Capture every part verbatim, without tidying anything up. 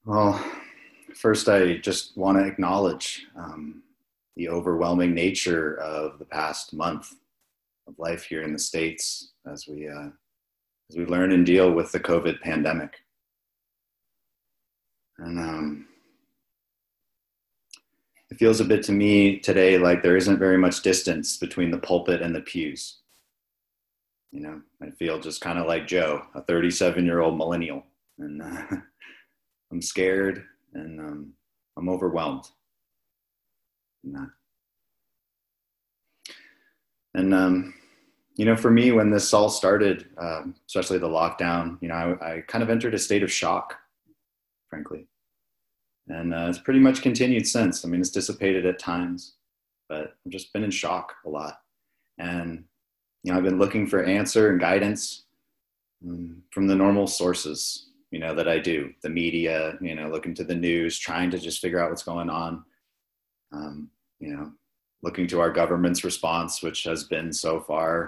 Well, first, I just want to acknowledge um, the overwhelming nature of the past month of life here in the States as we uh, as we learn and deal with the COVID pandemic. And um, it feels a bit to me today like there isn't very much distance between the pulpit and the pews. You know, I feel just kind of like Joe, a thirty-seven year old millennial, and uh, I'm scared and um, I'm overwhelmed. And, and um, you know, for me, when this all started, um, especially the lockdown, you know, I, I kind of entered a state of shock, frankly. And uh, it's pretty much continued since. I mean, it's dissipated at times, but I've just been in shock a lot. And, you know, I've been looking for answer and guidance um, from the normal sources, you know, that I do, the media, you know, looking to the news, trying to just figure out what's going on, um, you know, looking to our government's response, which has been so far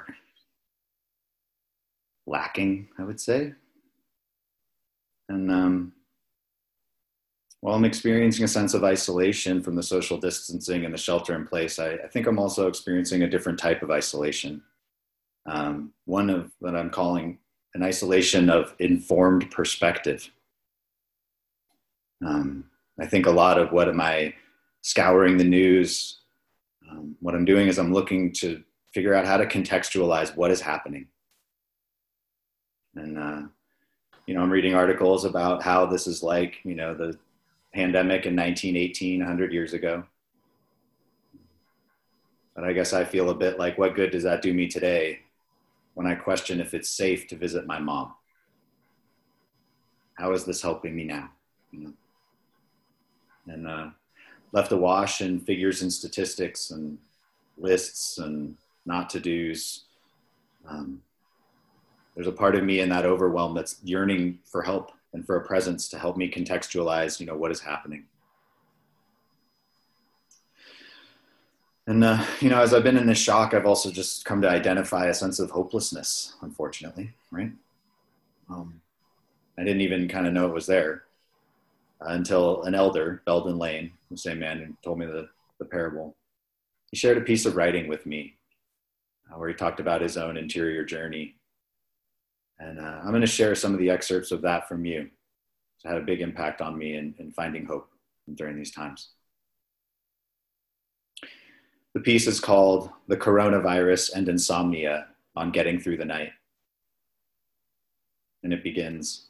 lacking, I would say. And, um, while I'm experiencing a sense of isolation from the social distancing and the shelter in place, I, I think I'm also experiencing a different type of isolation. Um, one of that I'm calling an isolation of informed perspective. Um, I think a lot of what am I scouring the news, um, what I'm doing is I'm looking to figure out how to contextualize what is happening. And, uh, you know, I'm reading articles about how this is like, you know, the pandemic in nineteen eighteen, one hundred years ago. But I guess I feel a bit like, what good does that do me today when I question if it's safe to visit my mom? How is this helping me now? You know? And uh, left awash in figures and statistics and lists and not to-dos. Um, there's a part of me in that overwhelm that's yearning for help and for a presence to help me contextualize, you know, what is happening. And, uh, you know, as I've been in this shock, I've also just come to identify a sense of hopelessness, unfortunately, right? Um, I didn't even kind of know it was there uh, until an elder, Belden Lane, the same man who told me the, the parable, he shared a piece of writing with me uh, where he talked about his own interior journey. And uh, I'm going to share some of the excerpts of that from you. It's had a big impact on me in, in finding hope during these times. The piece is called The Coronavirus and Insomnia on Getting Through the Night. And it begins,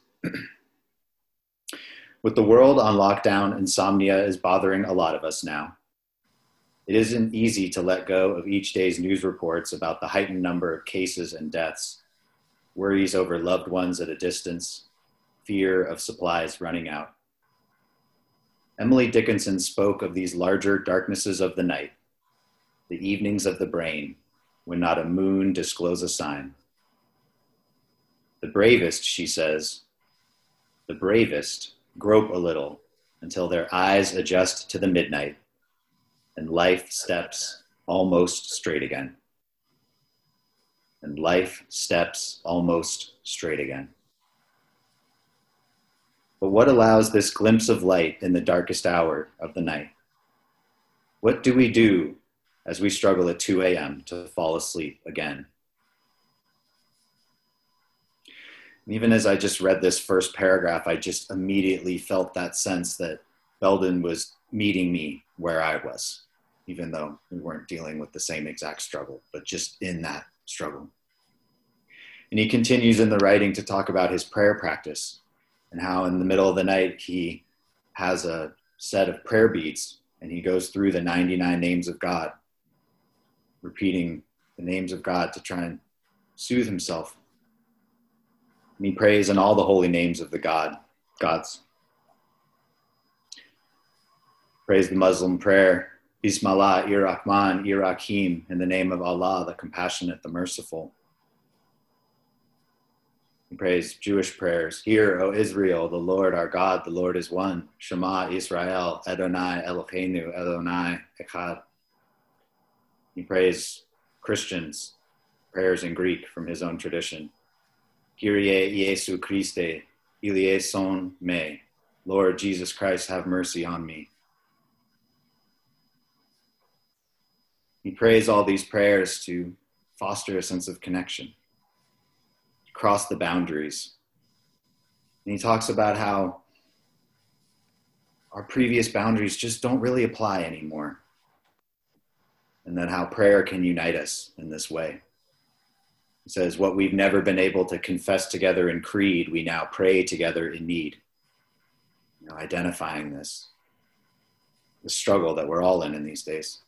with the world on lockdown, insomnia is bothering a lot of us now. It isn't easy to let go of each day's news reports about the heightened number of cases and deaths, worries over loved ones at a distance, fear of supplies running out. Emily Dickinson spoke of these larger darknesses of the night, the evenings of the brain, when not a moon disclose a sign. The bravest, she says, the bravest grope a little until their eyes adjust to the midnight and life steps almost straight again. And life steps almost straight again. But what allows this glimpse of light in the darkest hour of the night? What do we do as we struggle at two a.m. to fall asleep again? And even as I just read this first paragraph, I just immediately felt that sense that Belden was meeting me where I was, even though we weren't dealing with the same exact struggle, but just in that struggle. And he continues in the writing to talk about his prayer practice and how in the middle of the night he has a set of prayer beads and he goes through the ninety-nine names of God, repeating the names of God to try and soothe himself. And he prays in all the holy names of the God, gods. Prays the Muslim prayer, Bismillah, Ir-Rahman, Ir-Rahim, in the name of Allah, the compassionate, the merciful. He prays Jewish prayers, Hear, O Israel, the Lord our God, the Lord is one. Shema Israel, Adonai Eloheinu, Adonai Echad. He prays Christians, prayers in Greek from his own tradition. Kyrie Iesu Christe, eleison me, Lord Jesus Christ, have mercy on me. He prays all these prayers to foster a sense of connection, cross the boundaries. And he talks about how our previous boundaries just don't really apply anymore. And then how prayer can unite us in this way. He says, what we've never been able to confess together in creed, we now pray together in need. You know, identifying this, the struggle that we're all in in these days.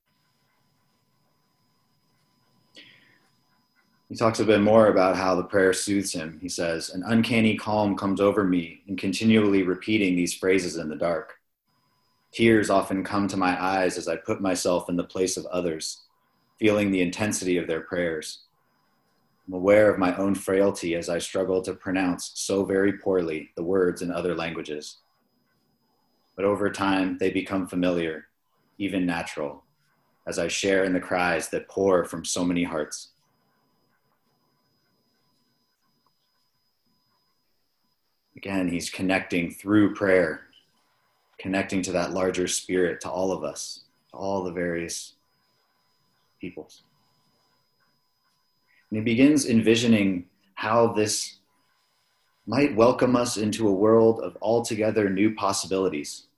He talks a bit more about how the prayer soothes him. He says, an uncanny calm comes over me in continually repeating these phrases in the dark. Tears often come to my eyes as I put myself in the place of others, feeling the intensity of their prayers. I'm aware of my own frailty as I struggle to pronounce so very poorly the words in other languages. But over time, they become familiar, even natural, as I share in the cries that pour from so many hearts. Again, he's connecting through prayer, connecting to that larger spirit, to all of us, to all the various peoples. And he begins envisioning how this might welcome us into a world of altogether new possibilities.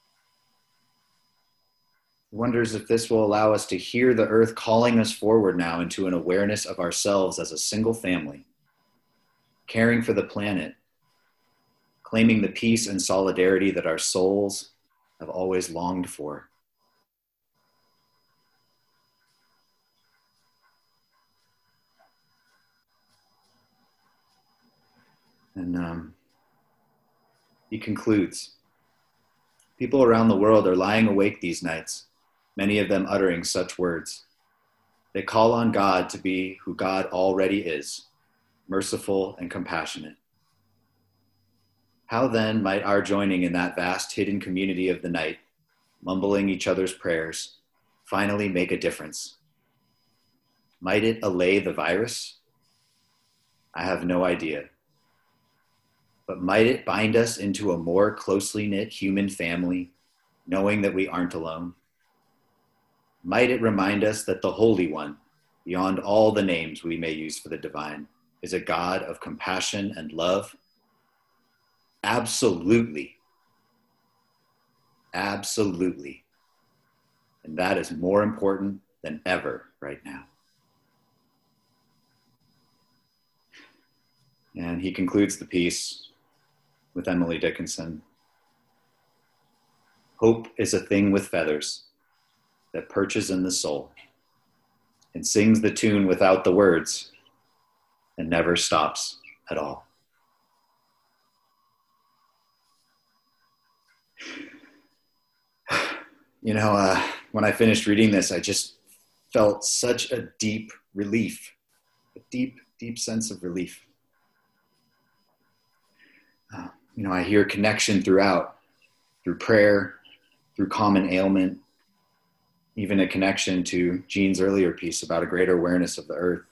He wonders if this will allow us to hear the earth calling us forward now into an awareness of ourselves as a single family, caring for the planet, claiming the peace and solidarity that our souls have always longed for. And um, he concludes, people around the world are lying awake these nights, many of them uttering such words. They call on God to be who God already is, merciful and compassionate. How then might our joining in that vast hidden community of the night, mumbling each other's prayers, finally make a difference? Might it allay the virus? I have no idea. But might it bind us into a more closely knit human family, knowing that we aren't alone? Might it remind us that the Holy One, beyond all the names we may use for the divine, is a God of compassion and love? Absolutely. Absolutely. And that is more important than ever right now. And he concludes the piece with Emily Dickinson. Hope is a thing with feathers that perches in the soul and sings the tune without the words and never stops at all. You know, uh, when I finished reading this, I just felt such a deep relief, a deep, deep sense of relief. Uh, you know, I hear connection throughout, through prayer, through common ailment, even a connection to Jean's earlier piece about a greater awareness of the earth.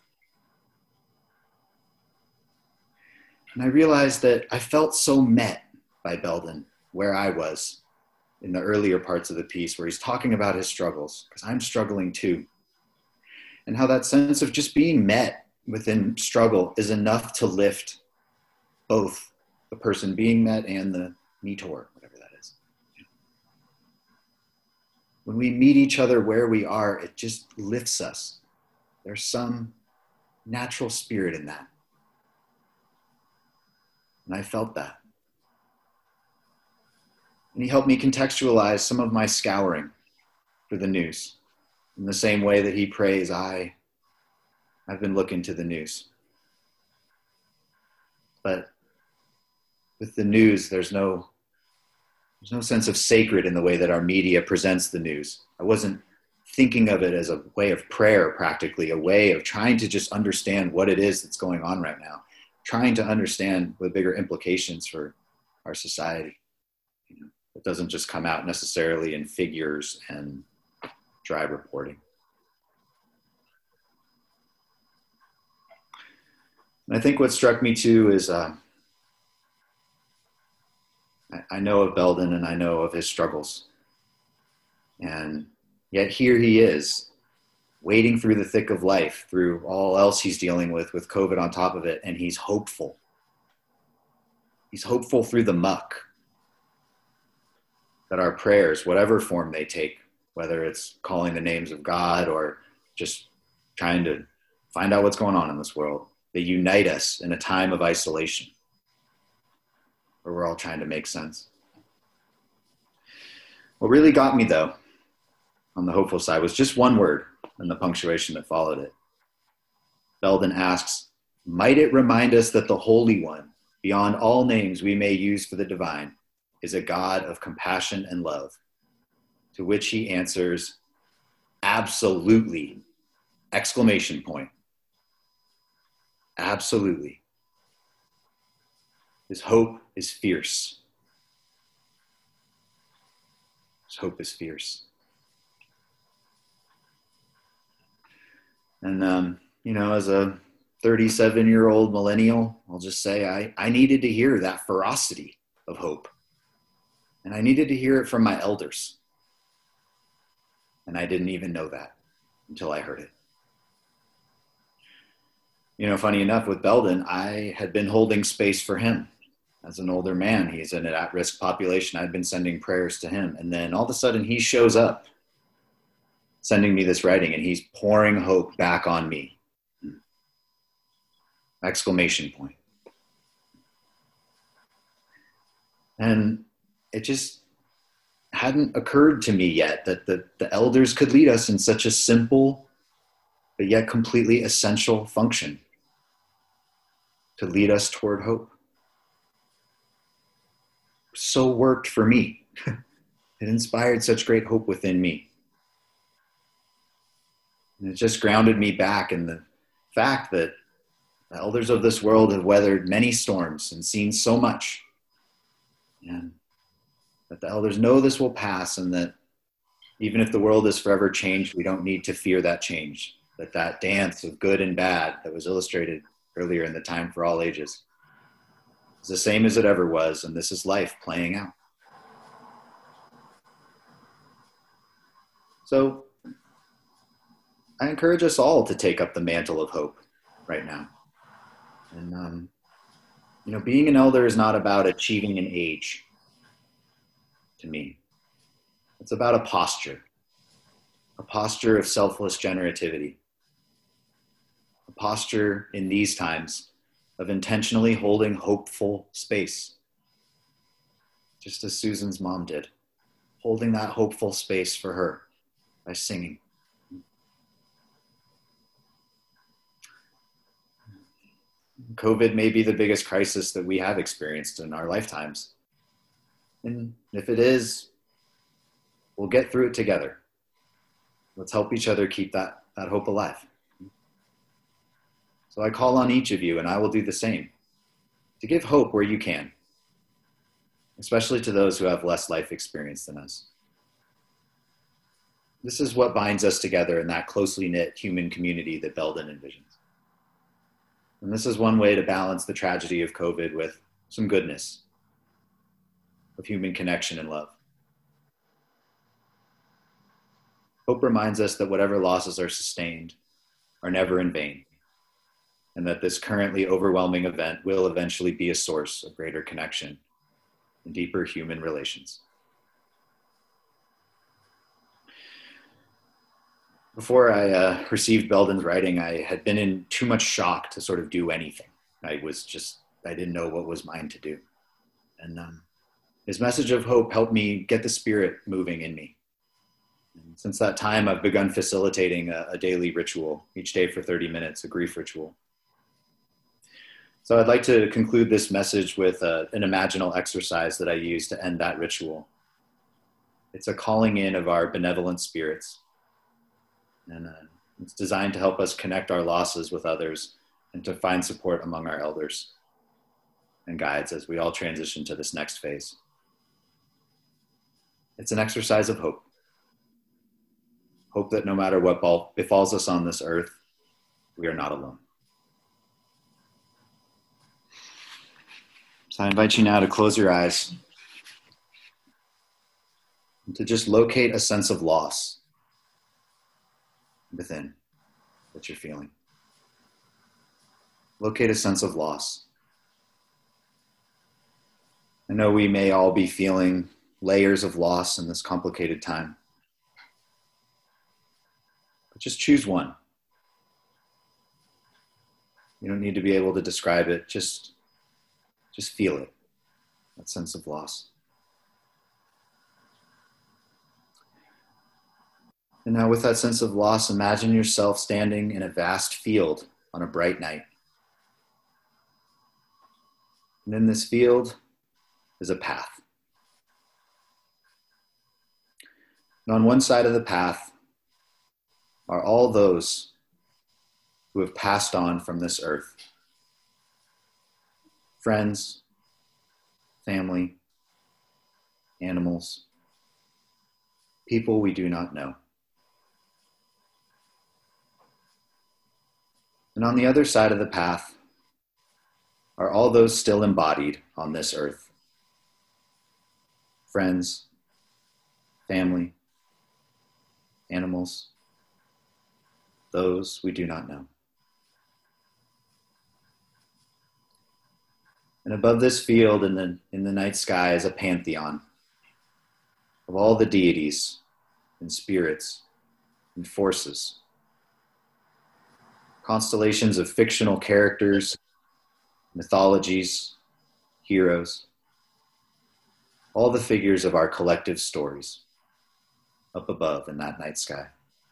And I realized that I felt so met by Belden where I was in the earlier parts of the piece, where he's talking about his struggles, because I'm struggling too. And how that sense of just being met within struggle is enough to lift both the person being met and the meetor, whatever that is. When we meet each other where we are, it just lifts us. There's some natural spirit in that. And I felt that. And he helped me contextualize some of my scouring for the news in the same way that he prays, I, I've been looking to the news. But with the news, there's no, there's no sense of sacred in the way that our media presents the news. I wasn't thinking of it as a way of prayer, practically, a way of trying to just understand what it is that's going on right now, trying to understand the bigger implications for our society. You know, it doesn't just come out necessarily in figures and dry reporting. And I think what struck me too is uh, I, I know of Belden and I know of his struggles. And yet here he is, wading through the thick of life, through all else he's dealing with, with COVID on top of it, and he's hopeful. He's hopeful through the muck. That our prayers, whatever form they take, whether it's calling the names of God or just trying to find out what's going on in this world, they unite us in a time of isolation where we're all trying to make sense. What really got me, though, on the hopeful side was just one word and the punctuation that followed it. Belden asks, might it remind us that the Holy One, beyond all names we may use for the divine, is a God of compassion and love? To which he answers, absolutely, exclamation point. Absolutely. His hope is fierce. His hope is fierce. And, um, you know, as a thirty-seven-year-old millennial, I'll just say I, I needed to hear that ferocity of hope. And I needed to hear it from my elders. And I didn't even know that until I heard it. You know, funny enough, with Belden, I had been holding space for him. As an older man, he's in an at-risk population. I'd been sending prayers to him. And then all of a sudden he shows up, sending me this writing, and he's pouring hope back on me. Exclamation point. And it just hadn't occurred to me yet that the, the elders could lead us in such a simple, but yet completely essential function to lead us toward hope. So worked for me. It inspired such great hope within me. And it just grounded me back in the fact that the elders of this world have weathered many storms and seen so much. And that the elders know this will pass, and that even if the world is forever changed, we don't need to fear that change. That that dance of good and bad that was illustrated earlier in the Time for All Ages is the same as it ever was, and this is life playing out. So I encourage us all to take up the mantle of hope right now. And, um, you know, being an elder is not about achieving an age. To me, it's about a posture, a posture of selfless generativity, a posture in these times of intentionally holding hopeful space, just as Susan's mom did, holding that hopeful space for her by singing. COVID may be the biggest crisis that we have experienced in our lifetimes. And if it is, we'll get through it together. Let's help each other keep that, that hope alive. So I call on each of you, and I will do the same, to give hope where you can, especially to those who have less life experience than us. This is what binds us together in that closely knit human community that Belden envisions. And this is one way to balance the tragedy of COVID with some goodness, of human connection and love. Hope reminds us that whatever losses are sustained are never in vain, and that this currently overwhelming event will eventually be a source of greater connection and deeper human relations. Before I uh, received Belden's writing, I had been in too much shock to sort of do anything. I was just, I didn't know what was mine to do. And um, his message of hope helped me get the spirit moving in me. And since that time, I've begun facilitating a, a daily ritual, each day for thirty minutes, a grief ritual. So I'd like to conclude this message with a, an imaginal exercise that I use to end that ritual. It's a calling in of our benevolent spirits. And uh, it's designed to help us connect our losses with others and to find support among our elders and guides as we all transition to this next phase. It's an exercise of hope. Hope that no matter what befalls us on this earth, we are not alone. So I invite you now to close your eyes and to just locate a sense of loss within that you're feeling. Locate a sense of loss. I know we may all be feeling layers of loss in this complicated time. But just choose one. You don't need to be able to describe it. Just, just feel it, that sense of loss. And now with that sense of loss, imagine yourself standing in a vast field on a bright night. And in this field is a path. And on one side of the path are all those who have passed on from this earth. Friends, family, animals, people we do not know. And on the other side of the path are all those still embodied on this earth. Friends, family, animals, those we do not know. And above this field in the, in the night sky is a pantheon of all the deities and spirits and forces. Constellations of fictional characters, mythologies, heroes, all the figures of our collective stories up above in that night sky.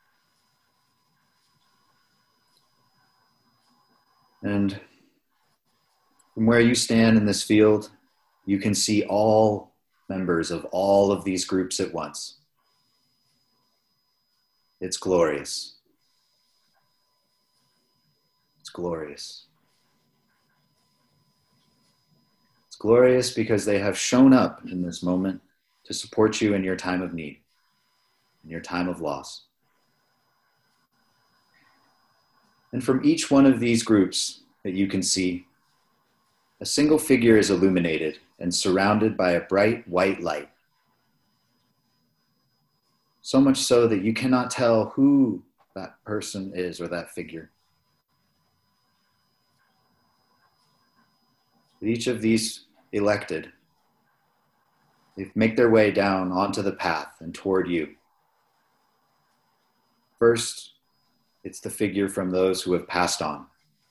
And from where you stand in this field, you can see all members of all of these groups at once. It's glorious. It's glorious. It's glorious because they have shown up in this moment to support you in your time of need, in your time of loss. And from each one of these groups that you can see, a single figure is illuminated and surrounded by a bright white light. So much so that you cannot tell who that person is or that figure. Each of these elected, they make their way down onto the path and toward you. First, it's the figure from those who have passed on.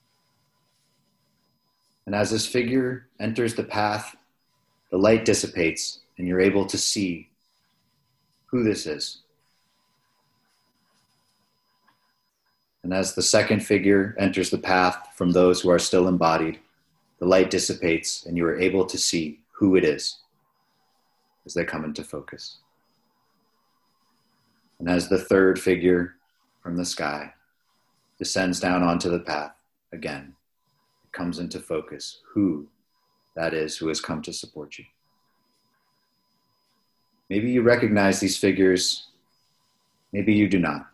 And as this figure enters the path, the light dissipates and you're able to see who this is. And as the second figure enters the path from those who are still embodied, the light dissipates and you are able to see who it is as they come into focus. And as the third figure from the sky descends down onto the path, again, it comes into focus who that is who has come to support you. Maybe you recognize these figures, maybe you do not.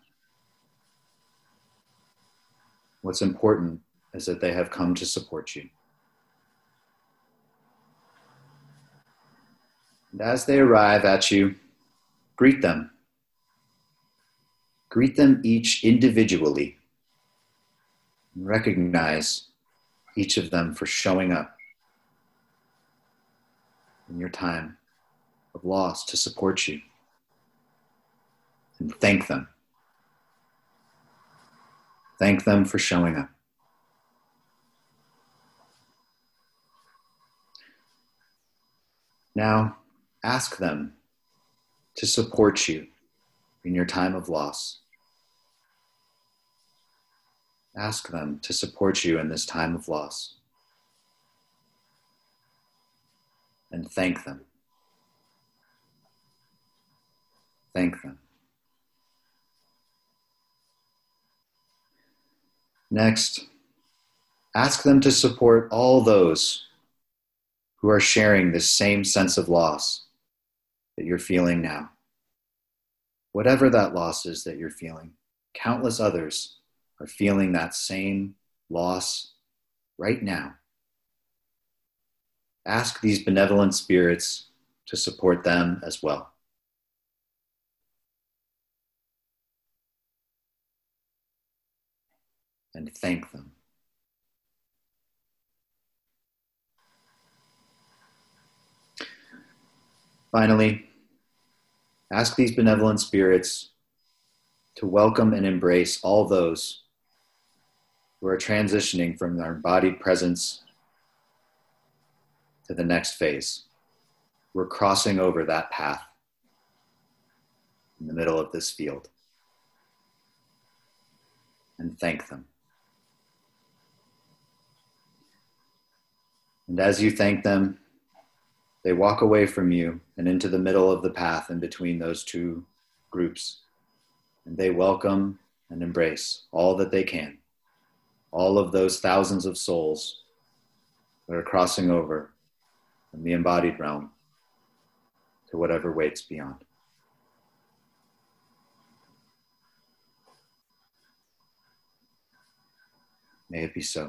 What's important is that they have come to support you. And as they arrive at you, greet them. Greet them each individually. And recognize each of them for showing up in your time of loss to support you. And thank them. Thank them for showing up. Now, ask them to support you in your time of loss. Ask them to support you in this time of loss. And thank them. Thank them. Next, ask them to support all those who are sharing this same sense of loss that you're feeling now. Whatever that loss is that you're feeling, countless others are feeling that same loss right now. Ask these benevolent spirits to support them as well. and thank them. Finally, ask these benevolent spirits to welcome and embrace all those who are transitioning from their embodied presence to the next phase. We're crossing over that path in the middle of this field. And thank them. And as you thank them, they walk away from you and into the middle of the path in between those two groups. And they welcome and embrace all that they can, all of those thousands of souls that are crossing over from the embodied realm to whatever waits beyond. May it be so.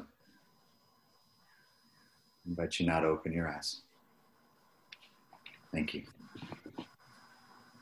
I invite you now to open your eyes. Thank you.